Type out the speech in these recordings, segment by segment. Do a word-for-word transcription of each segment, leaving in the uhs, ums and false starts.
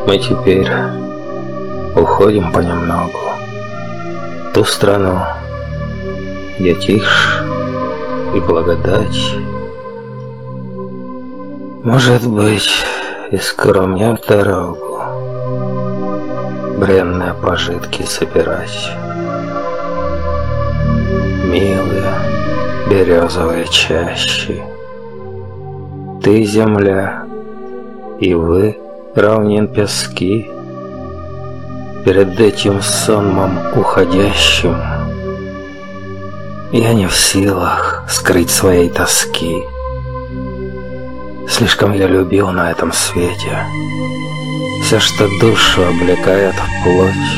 Мы теперь уходим понемногу в ту страну, где тишь и благодать. Может быть, и скромнят дорогу, бренные пожитки собирать. Милые березовые чащи, ты земля, и вы равнин пески. Перед этим сонмом уходящим я не в силах скрыть своей тоски. Слишком я любил на этом свете все, что душу облекает в плоть.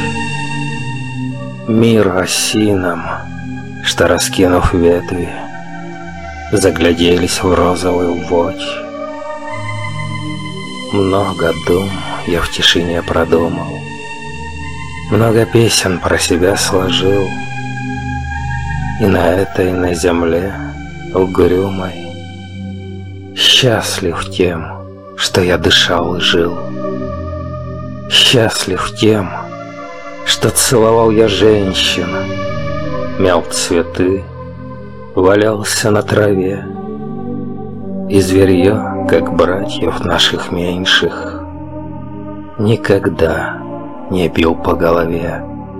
Мир осином, что, раскинув ветви, загляделись в розовую водь. Много дум я в тишине продумал, много песен про себя сложил, и на этой, на земле угрюмой счастлив тем, что я дышал и жил. Счастлив тем, что целовал я женщин, мял цветы, валялся на траве, и зверье, как братьев наших меньших, никогда не бил по голове.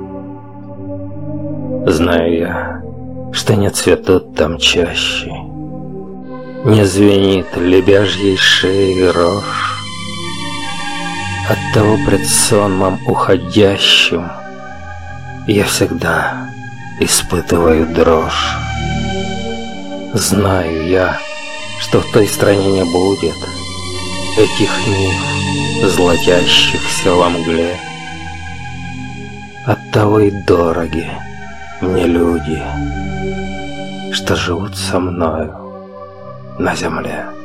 Знаю я, что не цветут там чаще, не звенит лебяжьей шеей рожь. Оттого пред сонмом уходящим я всегда испытываю дрожь. Знаю я, что в той стране не будет этих нив, золотящихся во мгле. Оттого и дороги мне люди, что живут со мною на земле.